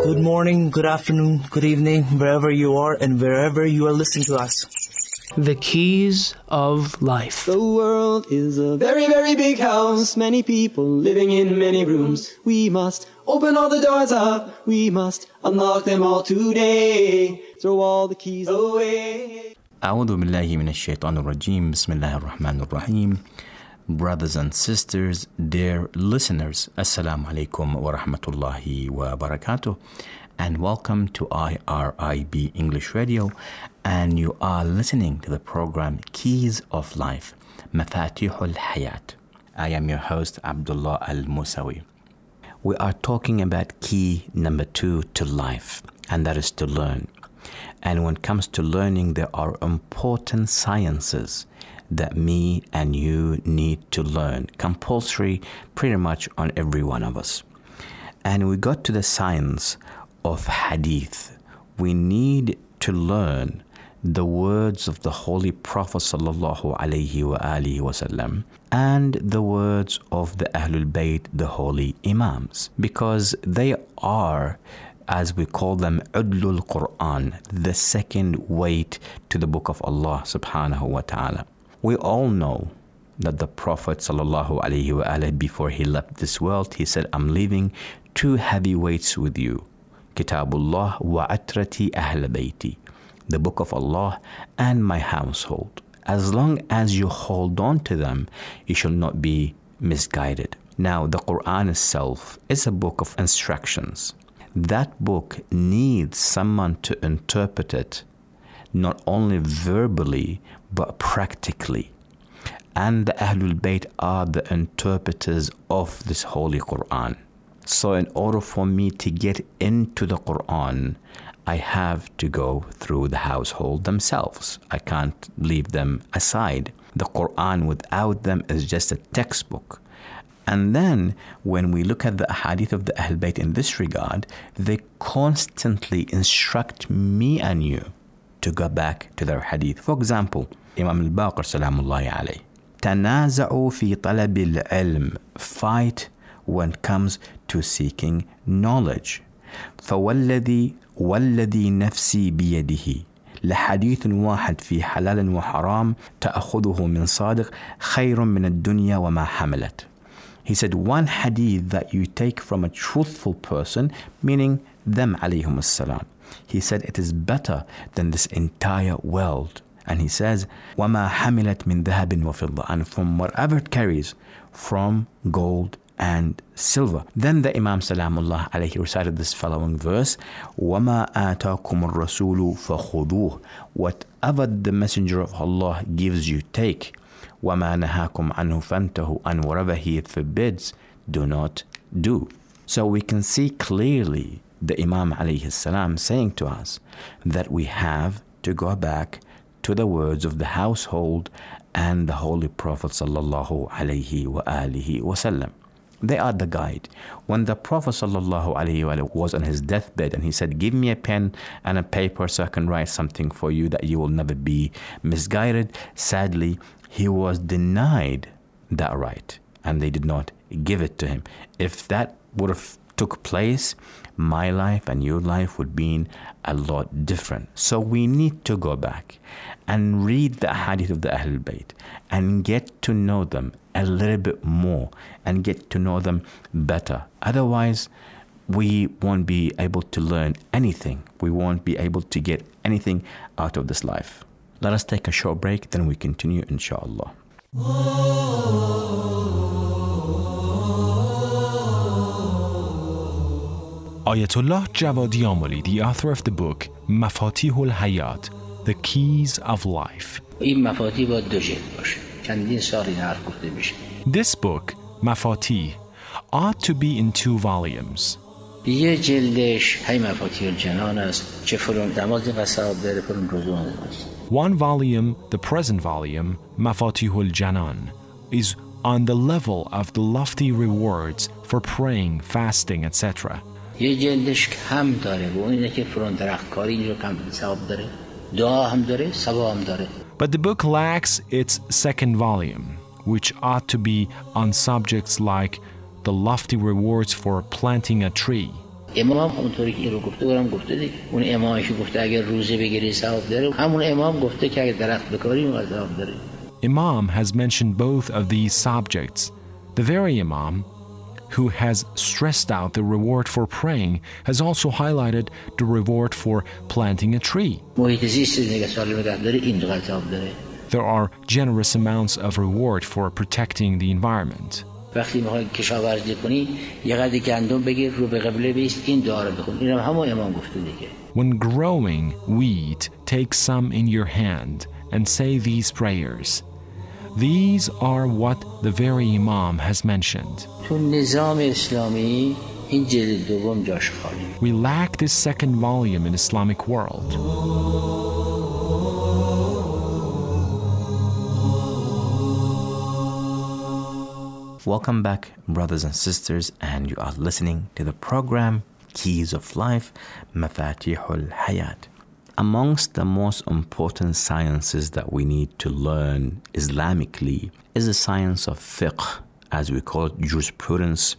Good morning, good afternoon, good evening, wherever you are and wherever you are listening to us. The Keys of Life. The world is a very, very big house. Many people living in many rooms. We must open all the doors up. We must unlock them all today. Throw all the keys away. أعوذ بالله من الشيطان الرجيم. بسم الله الرحمن الرحيم. Brothers and sisters, dear listeners, Assalamu alaikum wa rahmatullahi wa barakatuh, and welcome to IRIB English Radio, and you are listening to the program Keys of Life, Mafatihul Hayat. I am your host, Abdullah Al-Musawi. We are talking about key number 2 to life, and that is to learn. And when it comes to learning, there are important sciences that me and you need to learn, compulsory pretty much on every one of us. And we got to the science of hadith. We need to learn the words of the Holy Prophet sallallahu alaihi wasallam and the words of the Ahlul Bayt, the holy Imams, because they are, as we call them, Udlul Quran, the second weight to the book of Allah subhanahu wa ta'ala. We all know that the Prophet ﷺ, before he left this world, he said, I'm leaving 2 heavy weights with you. Kitabullah wa atrati ahl bayti, the book of Allah and my household. As long as you hold on to them, you shall not be misguided. Now, the Quran itself is a book of instructions. That book needs someone to interpret it, not only verbally, but practically. And the Ahlul Bayt are the interpreters of this Holy Quran. So in order for me to get into the Quran, I have to go through the household themselves. I can't leave them aside. The Quran without them is just a textbook. And then when we look at the hadith of the Ahlul Bayt in this regard, they constantly instruct me and you to go back to their hadith. For example, Imam al-Baqir salamullahi alayhi, تنازعوا في طلب العلم, fight when it comes to seeking knowledge. فوالذي نفسي بيده لحديث واحد في حلال وحرام تأخذه من صادق خير من الدنيا وما حملت. He said, one hadith that you take from a truthful person, meaning them alayhum as-salam, he said it is better than this entire world. And he says, وَمَا حَمِلَتْ مِنْ ذَهَبٍ وَفِضَّةٍ, and from whatever it carries from gold and silver. Then the Imam Salamullah alayhi recited this following verse, وَمَا آتَاكُمُ الرَّسُولُ فَخُذُوهُ, whatever the Messenger of Allah gives you, take. وَمَا نَهَاكُمْ عَنْهُ فَانْتَهُ, and whatever he forbids, do not do. So we can see clearly the Imam alayhi salam saying to us that we have to go back to the words of the household and the Holy Prophet sallallahu alayhi wa alihi wasallam. They are the guide. When the Prophet sallallahu alayhi wa was on his deathbed and he said, give me a pen and a paper so I can write something for you that you will never be misguided, sadly, he was denied that right and they did not give it to him. If that would have took place, my life and your life would be a lot different. So we need to go back and read the hadith of the Ahlul Bayt and get to know them a little bit more and get to know them better. Otherwise, we won't be able to learn anything. We won't be able to get anything out of this life. Let us take a short break, then we continue, inshallah. Ayatollah Javadi Amoli, the author of the book Mafatihul Hayat, The Keys of Life. This book, Mafatih, ought to be in 2 volumes. One volume, the present volume, Mafatihul Janan, is on the level of the lofty rewards for praying, fasting, etc. یه جلدش کم داره و اون اینه که فرون درختکاری اینجا کم ثواب داره دعا هم داره ثواب هم داره. But the book lacks its second volume, which ought to be on subjects like the lofty rewards for planting a tree. امام اونطوری که این رو گفته برام گفته دیگه. اون امامش گفته اگر روزه بگیری ثواب داره، همون امام گفته که اگر درخت بکاری اون ثواب داره. Imam has mentioned both of these subjects. The very Imam who has stressed out the reward for praying has also highlighted the reward for planting a tree. محیط زیست نگه سالم نگه داره، این دو ثواب داره. There are generous amounts of reward for protecting the environment. وقتی میخوای کشاورزی کنی یه قدر گندم بگیر رو به قبله بیست، این دعا رو بخون. اینم همون امام گفته دیگه. When growing wheat, take some in your hand and say these prayers. These are what the very Imam has mentioned. تو نظام اسلامی این جلد دوم جاش خالی. We lack this second volume in Islamic world. Welcome back, brothers and sisters, and you are listening to the program Keys of Life, Mafatihul Hayat. Amongst the most important sciences that we need to learn Islamically is the science of fiqh, as we call it, jurisprudence,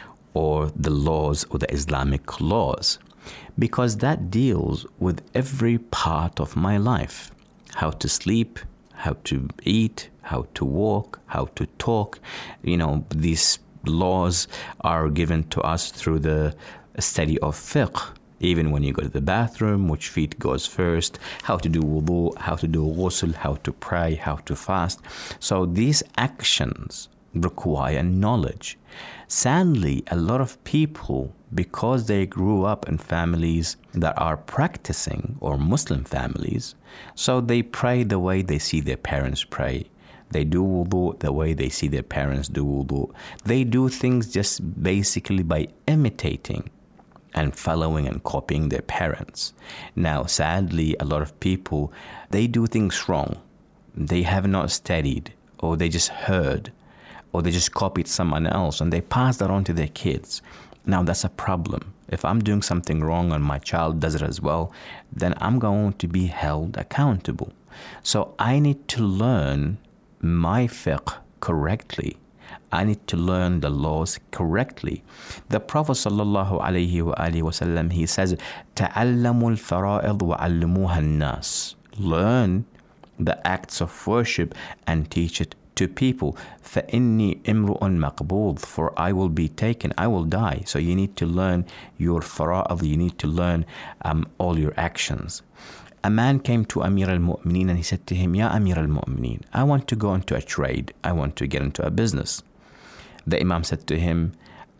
or the laws or the Islamic laws, because that deals with every part of my life. How to sleep, how to eat, how to walk, how to talk. You know, these laws are given to us through the study of fiqh. Even when you go to the bathroom, which feet goes first, how to do wudu, how to do ghusl, how to pray, how to fast. So these actions require knowledge. Sadly, a lot of people, because they grew up in families that are practicing, or Muslim families, so they pray the way they see their parents pray. They do wudu the way they see their parents do wudu. They do things just basically by imitating and following and copying their parents. Now, sadly, a lot of people, they do things wrong. They have not studied, or they just heard, or they just copied someone else, and they pass that on to their kids. Now, that's a problem. If I'm doing something wrong and my child does it as well, then I'm going to be held accountable. So I need to learn my fiqh correctly. I need to learn the laws correctly. The Prophet sallallahu alaihi wasallam, he says, "Ta'allamu al-fara'id wa 'allimuha an-nas." Learn the acts of worship and teach it to people. فَإِنِّي إِمْرُؤٌ مَقْبُوض. For I will be taken, I will die. So you need to learn your fara'id, you need to learn all your actions. A man came to Amir al-Mu'mineen and he said to him, "Ya Amir al-Mu'mineen, I want to go into a trade. I want to get into a business." The Imam said to him,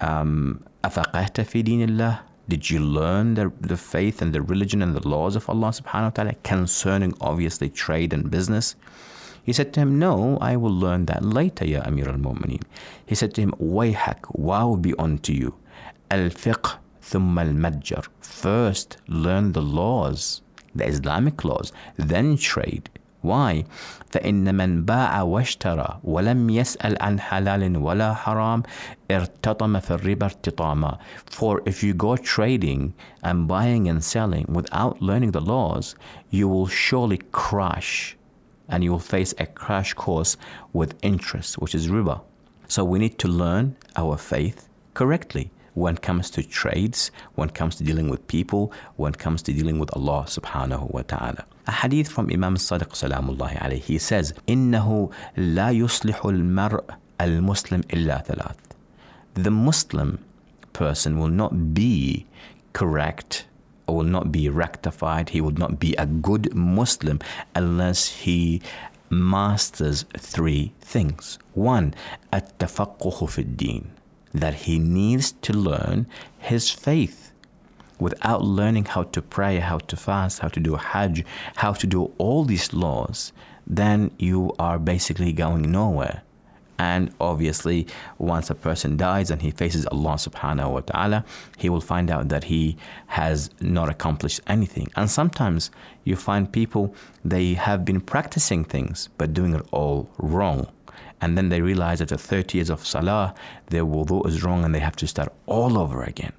أَفَقَهْتَ فِي دِينِ اللَّهِ? Did you learn the faith and the religion and the laws of Allah subhanahu wa ta'ala concerning obviously trade and business? He said to him, "No, I will learn that later, Ya Amir al-Mu'mineen." He said to him, "Wayhak, woe be unto you. Al-fiqh thumma al-madjar." First, learn the laws, the Islamic laws, then trade. Why? فَإِنَّ مَنْ بَاعَ وَاشْتَرَى وَلَمْ يَسْأَلْ عَنْ حَلَالٍ وَلَا حَرَامٍ ارْتَطَمَ فِي الرِّبَى ارْتِطَامًا. For if you go trading and buying and selling without learning the laws, you will surely crash, and you will face a crash course with interest, which is riba. So we need to learn our faith correctly when it comes to trades, when it comes to dealing with people, when it comes to dealing with Allah subhanahu wa ta'ala. A hadith from Imam Sadiq salamullahi alayhi, he says, إِنَّهُ لَا يُصْلِحُ الْمَرْءَ الْمُسْلِمِ إِلَّا ثَلَاثٍ. The Muslim person will not be correct, or will not be rectified, he will not be a good Muslim unless he masters three things. One, التفقه في الدين, that he needs to learn his faith. Without learning how to pray, how to fast, how to do hajj, how to do all these laws, then you are basically going nowhere. And obviously, once a person dies and he faces Allah subhanahu wa ta'ala, he will find out that he has not accomplished anything. And sometimes you find people, they have been practicing things, but doing it all wrong. And then they realize after 30 years of salah, their wudu is wrong and they have to start all over again.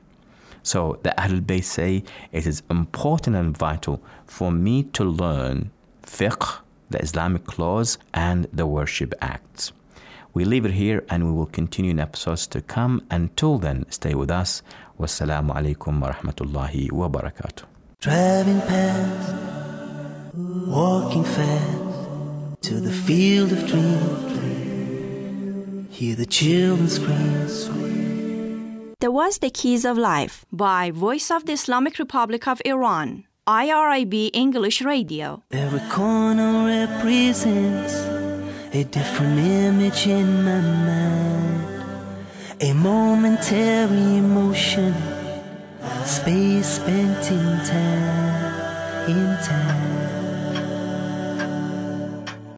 So the Ahlul Bayt say, it is important and vital for me to learn fiqh, the Islamic laws, and the worship acts. We leave it here and we will continue in episodes to come. Until then, stay with us. Wassalamu alaikum wa rahmatullahi wa barakatuh. Driving past, walking fast to the field of dreams. Hear the children scream. That was The Keys of Life by Voice of the Islamic Republic of Iran, IRIB English Radio. Every corner represents a different image in my mind. A momentary emotion, space spent in time,